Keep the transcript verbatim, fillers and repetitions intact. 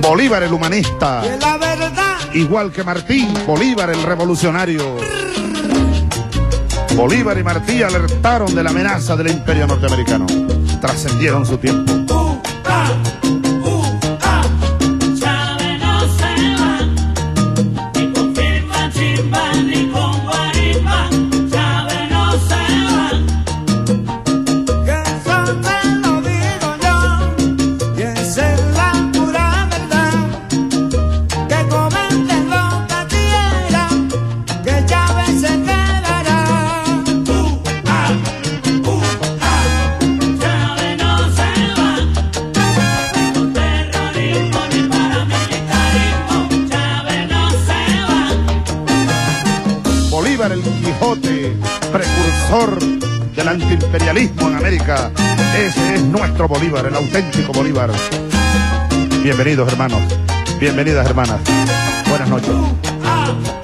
Bolívar el humanista, de la verdad. igual que Martí, Bolívar el revolucionario. Bolívar y Martí alertaron de la amenaza del imperio norteamericano. Trascendieron su tiempo. Uh, ah, uh, ah. Chávez no se va, ni con firma chimba, ni con guarimba. Chávez no se va. Que eso te lo digo yo, y esa es la pura verdad. Que comenten lo que quieran, que Chávez se quedará. Uh, ah, uh, ah. Chávez no se va. Con terrorismo ni paramilitarismo. Chávez no se va. Bolívar el Quijote, precursor del antiimperialismo en América. Ese es nuestro Bolívar, el auténtico Bolívar. Bienvenidos, hermanos. Bienvenidas, hermanas. Buenas noches. Ah.